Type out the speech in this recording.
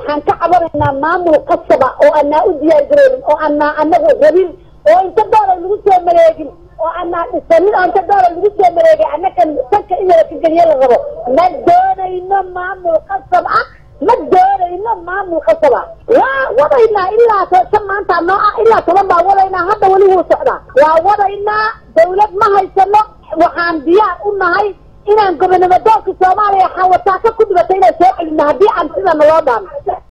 waxaan ka cabanayna maamul qasaba oo ana u diyaar garoobin oo ana anagu rabin oo inta doolar lagu soo mareegin oo ana dhisanin inta doolar lagu soo mareegay anaga sanka in la kagaliyo la rabo ma doonayno maamul qasab ah ما دورينا ما مخصبة لا وضعنا إلا سمعنا نوع إلا طلبا وضعنا هذا ولي هو سعدا ووضعنا دولة ما هي سنة وحان ديار قلنا هاي إنا نقوم نمدوك الصومالي حاوة تاكا كنت بتاينا سوء إنها دي عن سنة نوضع